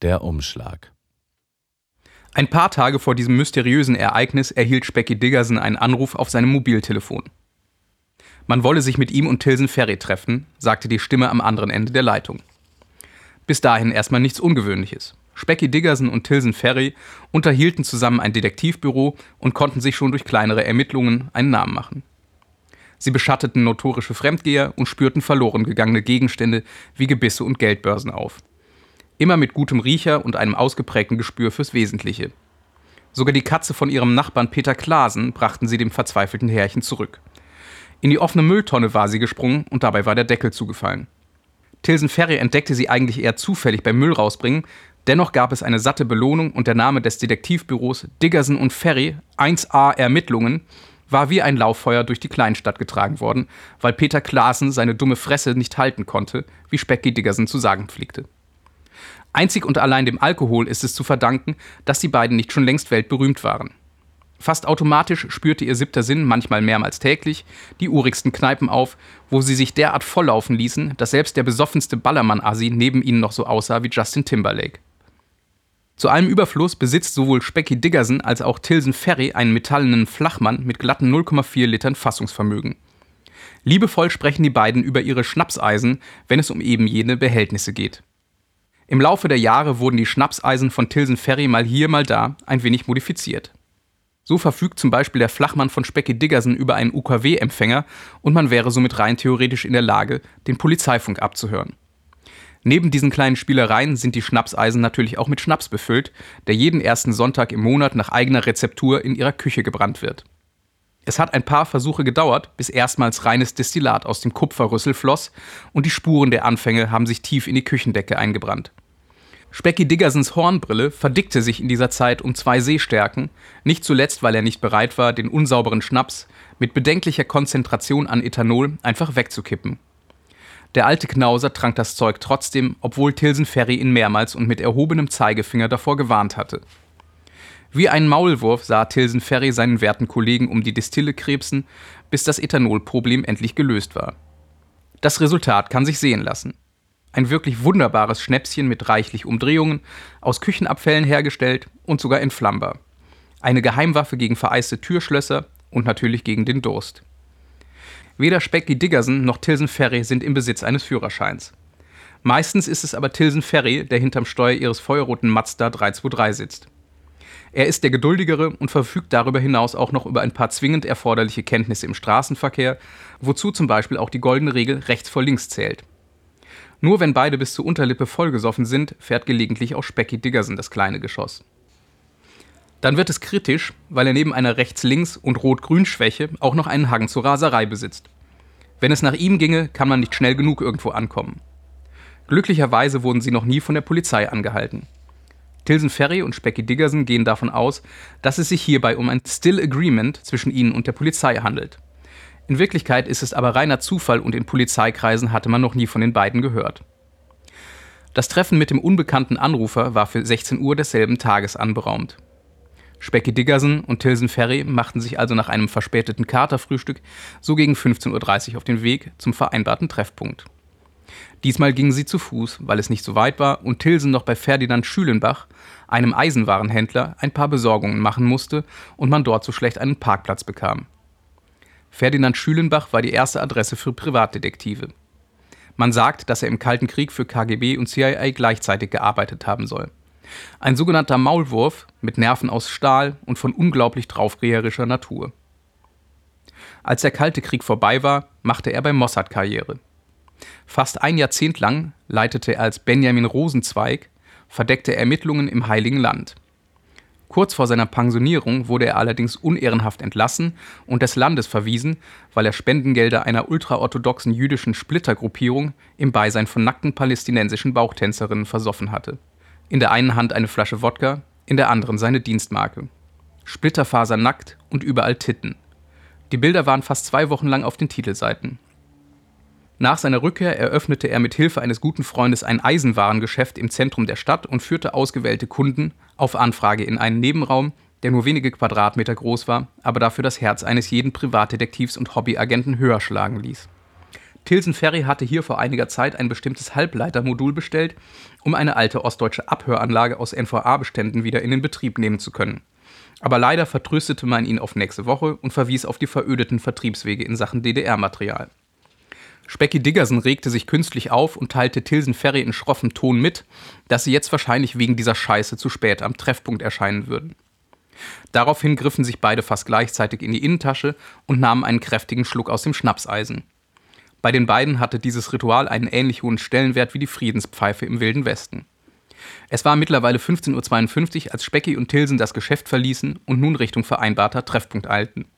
Der Umschlag. Ein paar Tage vor diesem mysteriösen Ereignis erhielt Specky Diggerson einen Anruf auf seinem Mobiltelefon. Man wolle sich mit ihm und Tilson Ferry treffen, sagte die Stimme am anderen Ende der Leitung. Bis dahin erstmal nichts Ungewöhnliches. Specky Diggerson und Tilson Ferry unterhielten zusammen ein Detektivbüro und konnten sich schon durch kleinere Ermittlungen einen Namen machen. Sie beschatteten notorische Fremdgeher und spürten verloren gegangene Gegenstände wie Gebisse und Geldbörsen auf. Immer mit gutem Riecher und einem ausgeprägten Gespür fürs Wesentliche. Sogar die Katze von ihrem Nachbarn Peter Klaasen brachten sie dem verzweifelten Herrchen zurück. In die offene Mülltonne war sie gesprungen und dabei war der Deckel zugefallen. Tilson Ferry entdeckte sie eigentlich eher zufällig beim Müll rausbringen, dennoch gab es eine satte Belohnung und der Name des Detektivbüros Diggerson und Ferry 1A Ermittlungen war wie ein Lauffeuer durch die Kleinstadt getragen worden, weil Peter Klaasen seine dumme Fresse nicht halten konnte, wie Specky Diggerson zu sagen pflegte. Einzig und allein dem Alkohol ist es zu verdanken, dass die beiden nicht schon längst weltberühmt waren. Fast automatisch spürte ihr 7. Sinn manchmal mehrmals täglich die urigsten Kneipen auf, wo sie sich derart volllaufen ließen, dass selbst der besoffenste Ballermann-Assi neben ihnen noch so aussah wie Justin Timberlake. Zu allem Überfluss besitzt sowohl Specky Diggerson als auch Tilson Ferry einen metallenen Flachmann mit glatten 0,4 Litern Fassungsvermögen. Liebevoll sprechen die beiden über ihre Schnapseisen, wenn es um eben jene Behältnisse geht. Im Laufe der Jahre wurden die Schnapseisen von Tilson Ferry mal hier, mal da ein wenig modifiziert. So verfügt zum Beispiel der Flachmann von Specky Diggerson über einen UKW-Empfänger und man wäre somit rein theoretisch in der Lage, den Polizeifunk abzuhören. Neben diesen kleinen Spielereien sind die Schnapseisen natürlich auch mit Schnaps befüllt, der jeden ersten Sonntag im Monat nach eigener Rezeptur in ihrer Küche gebrannt wird. Es hat ein paar Versuche gedauert, bis erstmals reines Destillat aus dem Kupferrüssel floss und die Spuren der Anfänge haben sich tief in die Küchendecke eingebrannt. Specky Diggersons Hornbrille verdickte sich in dieser Zeit um 2 Sehstärken, nicht zuletzt, weil er nicht bereit war, den unsauberen Schnaps mit bedenklicher Konzentration an Ethanol einfach wegzukippen. Der alte Knauser trank das Zeug trotzdem, obwohl Tilson Ferry ihn mehrmals und mit erhobenem Zeigefinger davor gewarnt hatte. Wie ein Maulwurf sah Tilson Ferry seinen werten Kollegen um die Destille krebsen, bis das Ethanolproblem endlich gelöst war. Das Resultat kann sich sehen lassen. Ein wirklich wunderbares Schnäpschen mit reichlich Umdrehungen, aus Küchenabfällen hergestellt und sogar entflammbar. Eine Geheimwaffe gegen vereiste Türschlösser und natürlich gegen den Durst. Weder Specky Diggerson noch Tilson Ferry sind im Besitz eines Führerscheins. Meistens ist es aber Tilson Ferry, der hinterm Steuer ihres feuerroten Mazda 323 sitzt. Er ist der Geduldigere und verfügt darüber hinaus auch noch über ein paar zwingend erforderliche Kenntnisse im Straßenverkehr, wozu zum Beispiel auch die goldene Regel rechts vor links zählt. Nur wenn beide bis zur Unterlippe vollgesoffen sind, fährt gelegentlich auch Specky Diggerson das kleine Geschoss. Dann wird es kritisch, weil er neben einer Rechts-Links- und Rot-Grün-Schwäche auch noch einen Hang zur Raserei besitzt. Wenn es nach ihm ginge, kann man nicht schnell genug irgendwo ankommen. Glücklicherweise wurden sie noch nie von der Polizei angehalten. Tilson Ferry und Specky Diggerson gehen davon aus, dass es sich hierbei um ein Still Agreement zwischen ihnen und der Polizei handelt. In Wirklichkeit ist es aber reiner Zufall und in Polizeikreisen hatte man noch nie von den beiden gehört. Das Treffen mit dem unbekannten Anrufer war für 16 Uhr desselben Tages anberaumt. Specky Diggerson und Tilson Ferry machten sich also nach einem verspäteten Katerfrühstück so gegen 15:30 Uhr auf den Weg zum vereinbarten Treffpunkt. Diesmal gingen sie zu Fuß, weil es nicht so weit war und Tilson noch bei Ferdinand Schülenbach, einem Eisenwarenhändler, ein paar Besorgungen machen musste und man dort so schlecht einen Parkplatz bekam. Ferdinand Schülenbach war die erste Adresse für Privatdetektive. Man sagt, dass er im Kalten Krieg für KGB und CIA gleichzeitig gearbeitet haben soll. Ein sogenannter Maulwurf mit Nerven aus Stahl und von unglaublich draufgeherischer Natur. Als der Kalte Krieg vorbei war, machte er bei Mossad Karriere. Fast ein Jahrzehnt lang leitete er als Benjamin Rosenzweig verdeckte Ermittlungen im Heiligen Land. Kurz vor seiner Pensionierung wurde er allerdings unehrenhaft entlassen und des Landes verwiesen, weil er Spendengelder einer ultraorthodoxen jüdischen Splittergruppierung im Beisein von nackten palästinensischen Bauchtänzerinnen versoffen hatte. In der einen Hand eine Flasche Wodka, in der anderen seine Dienstmarke. Splitterfasernackt und überall Titten. Die Bilder waren fast 2 Wochen lang auf den Titelseiten. Nach seiner Rückkehr eröffnete er mit Hilfe eines guten Freundes ein Eisenwarengeschäft im Zentrum der Stadt und führte ausgewählte Kunden auf Anfrage in einen Nebenraum, der nur wenige Quadratmeter groß war, aber dafür das Herz eines jeden Privatdetektivs und Hobbyagenten höher schlagen ließ. Tilsen Ferry hatte hier vor einiger Zeit ein bestimmtes Halbleitermodul bestellt, um eine alte ostdeutsche Abhöranlage aus NVA-Beständen wieder in den Betrieb nehmen zu können. Aber leider vertröstete man ihn auf nächste Woche und verwies auf die verödeten Vertriebswege in Sachen DDR-Material. Specky Diggersen regte sich künstlich auf und teilte Tilsen Ferry in schroffem Ton mit, dass sie jetzt wahrscheinlich wegen dieser Scheiße zu spät am Treffpunkt erscheinen würden. Daraufhin griffen sich beide fast gleichzeitig in die Innentasche und nahmen einen kräftigen Schluck aus dem Schnapseisen. Bei den beiden hatte dieses Ritual einen ähnlich hohen Stellenwert wie die Friedenspfeife im Wilden Westen. Es war mittlerweile 15:52 Uhr, als Specky und Tilsen das Geschäft verließen und nun Richtung vereinbarter Treffpunkt eilten.